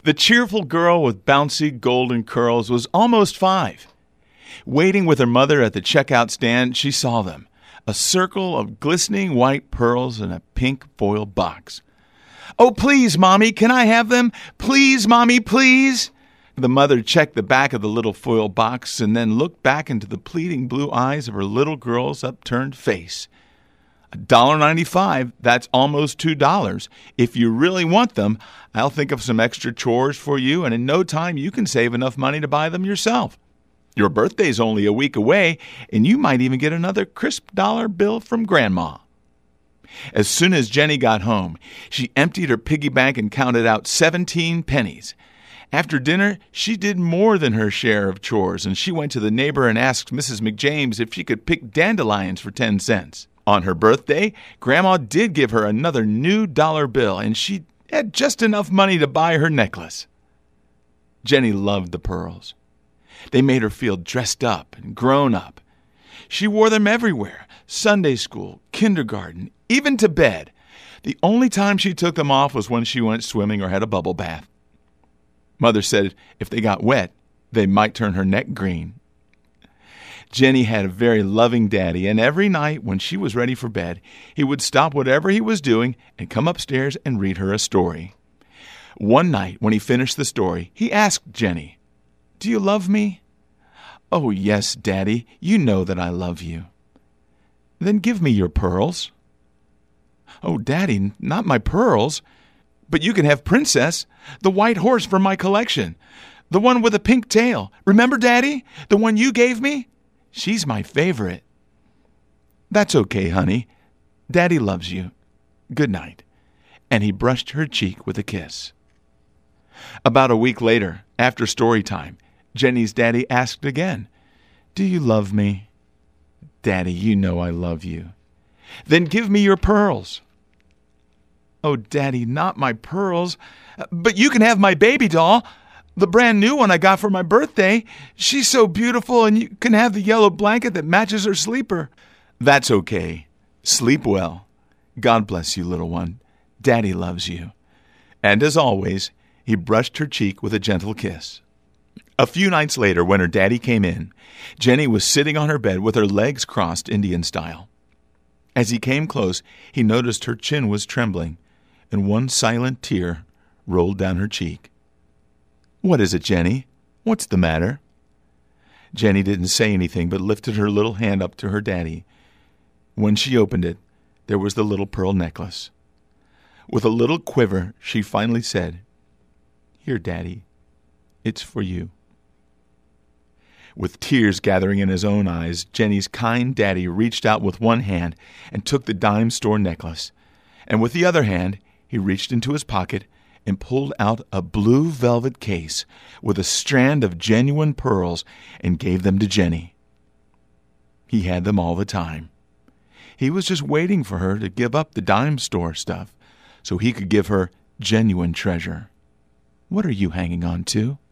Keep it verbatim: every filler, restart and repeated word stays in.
The cheerful girl with bouncy golden curls was almost five. Waiting with her mother at the checkout stand, she saw them, a circle of glistening white pearls in a pink foil box. "Oh, please, Mommy, can I have them? Please, Mommy, please." The mother checked the back of the little foil box and then looked back into the pleading blue eyes of her little girl's upturned face. one dollar and ninety-five cents, that's almost two dollars. If you really want them, I'll think of some extra chores for you, and in no time you can save enough money to buy them yourself. Your birthday's only a week away, and you might even get another crisp dollar bill from Grandma. As soon as Jenny got home, she emptied her piggy bank and counted out seventeen pennies. After dinner, she did more than her share of chores, and she went to the neighbor and asked Missus McJames if she could pick dandelions for ten cents. On her birthday, Grandma did give her another new dollar bill, and she had just enough money to buy her necklace. Jenny loved the pearls. They made her feel dressed up and grown up. She wore them everywhere, Sunday school, kindergarten, even to bed. The only time she took them off was when she went swimming or had a bubble bath. Mother said if they got wet, they might turn her neck green. Jenny had a very loving daddy, and every night when she was ready for bed, he would stop whatever he was doing and come upstairs and read her a story. One night when he finished the story, he asked Jenny, "Do you love me?" "Oh, yes, Daddy, you know that I love you." "Then give me your pearls." "Oh, Daddy, not my pearls. But you can have Princess, the white horse from my collection. The one with a pink tail. Remember, Daddy? The one you gave me? She's my favorite." "That's okay, honey. Daddy loves you. Good night." And he brushed her cheek with a kiss. About a week later, after story time, Jenny's daddy asked again, "Do you love me?" "Daddy, you know I love you." "Then give me your pearls." "Oh, Daddy, not my pearls. But you can have my baby doll, the brand new one I got for my birthday. She's so beautiful, and you can have the yellow blanket that matches her sleeper." "That's okay. Sleep well. God bless you, little one. Daddy loves you." And as always, he brushed her cheek with a gentle kiss. A few nights later, when her daddy came in, Jenny was sitting on her bed with her legs crossed Indian style. As he came close, he noticed her chin was trembling, and one silent tear rolled down her cheek. "What is it, Jenny? What's the matter?" Jenny didn't say anything but lifted her little hand up to her daddy. When she opened it, there was the little pearl necklace. With a little quiver, she finally said, "Here, Daddy, it's for you." With tears gathering in his own eyes, Jenny's kind daddy reached out with one hand and took the dime store necklace, and with the other hand, he reached into his pocket and pulled out a blue velvet case with a strand of genuine pearls and gave them to Jenny. He had them all the time. He was just waiting for her to give up the dime store stuff so he could give her genuine treasure. What are you hanging on to?